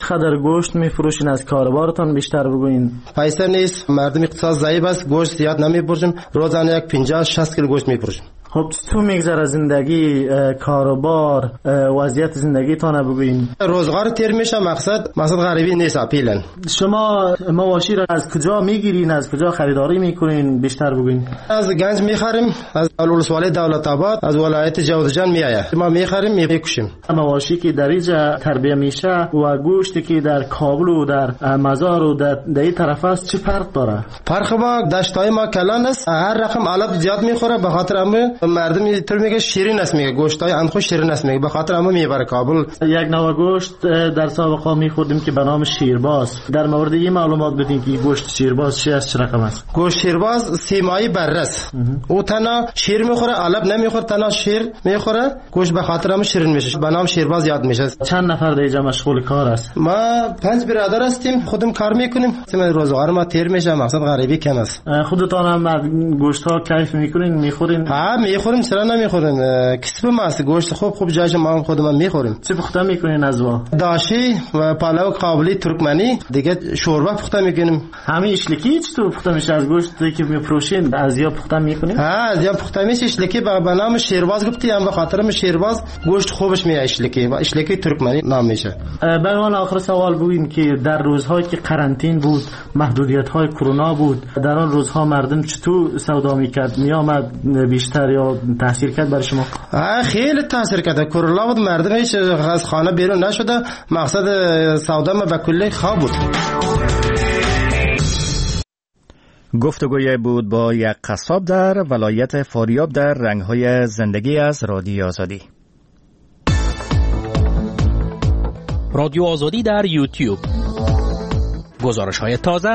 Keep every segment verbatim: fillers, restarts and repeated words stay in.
چقدر گوشت میفروشین؟ از کاربارتان بیشتر بگوین. پیسه نیست، مردم اقتصاد ضعیف است، گوشت زیاد نمیفروشیم، روزانه یک پنجاه شصت کیلو گوشت میفروشیم. خب تو میگذره زندگی، کاروبار، وضعیت زندگی تانه بگوین. روزگار تیر میشه، مقصد مقصد غریبی نیست. اپیلن شما مواشی را از کجا میگیرین؟ از کجا خریداری میکنین؟ بیشتر بگوین. از گنج میخریم، از ولسوالی دولت آباد، از ولایت جوزجان میآید، ما میخریم میکشیم. مواشی که در اینجا تربیه میشه و گوشتی که در کابل و در مزار و در این طرف است چه فرق داره؟ فرق ما دشتای ما کلان است، هر رقم علف زیاد میخوره، به خاطر همه مردم اینطور میگه شیرین است، میگه گوشتای اندخو شیرین است، میگه به خاطر همه میبره کابل. یک نوع گوشت در سابقا میخوردیم که به نام شیرباز. در مورد این معلومات بدین که گوشت شیرباز چی است، چه رقم است؟ گوشت شیرباز سیمایی بررس، او تنها شیر میخوره، علف نمیخوره، تنها شیر میخوره، گوشت به خاطر همه شیرین میشه، به نام شیرباز یاد میشه. چند نفر در اینجا مشغول کار است؟ ما پنج برادر هستیم، خودم کار میکنیم، روزگار ما تیر میشه، مقصد غریبی کم است. خودتان هم گوشت ها کیف میکنین، میخورین؟ ها میخوریم، چرا نمیخوریم؟ کسب ماست، گوشت خوب خوب جایش ما خودمون میخوریم. چه پخته میکنین از وا؟ داشی و پلو کابلی ترکمنی، دیگه شوربه پخته میکنیم. همین اشلکی چطور پخته میشه از گوشتی که میفروشین؟ از یا پخته میکنین؟ ها از یا پخته میشه، اشلکی به نام شیرباز گفتی، هم به خاطر شیرباز گوشت خوبش میاد، اشلکی و اشلکی ترکمنی نام میشه. به عنوان آخر سوال بگین که در روزهایی که قرنطینه بود، محدودیت های کرونا بود، در آن روزها مردم چطور سودا میکرد؟ میامد بیشتر یا تاثیر کرد بر شما؟ خیلی تاثیر کرد. کرونا بود، مردم هیچ از خانه بیرون نشده، مقصد سودا ما به کلی خواب بود. گفتگوی بود با یک قصاب در ولایت فاریاب در رنگ‌های زندگی از رادیو آزادی. رادیو آزادی در یوتیوب، گزارش‌های تازه.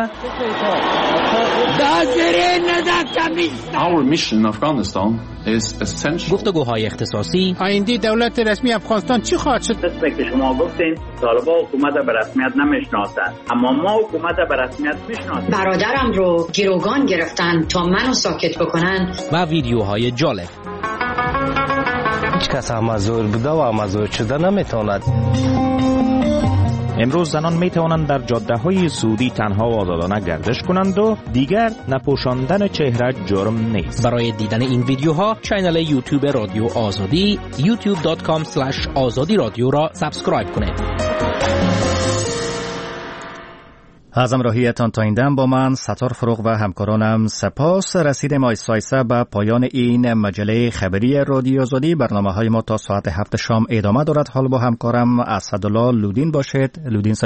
Our mission in Afghanistan is essential. گفتگوهای اختصاصی. آینده دولت رسمی افغانستان چی خواهد شد؟ مثل که شما گفتین طالبان حکومت به رسمیت نمیشناسند، اما ما حکومت به رسمیت میشناسیم. برادرم رو گروگان گرفتن تا منو ساکت بکنن. و ویدیوهای جالب. هیچ کس امازور بوده و امازور شده نمیتواند. امروز زنان می توانند در جاده های سعودی تنها و آزادانه گردش کنند و دیگر نپوشاندن چهره جرم نیست. برای دیدن این ویدیوها کانال یوتیوب رادیو آزادی یوتیوب دات کام اسلش آزادی رادیو را سابسکرایب کنید. از همراهیتان تا این دم با من ستار فروغ و همکارانم سپاس. رسیدیم آیسایسه به پایان این مجله خبری رادیو آزادی. برنامه های ما تا ساعت هفت شام ادامه دارد. حال با همکارم اسدالله لودین باشید. لودین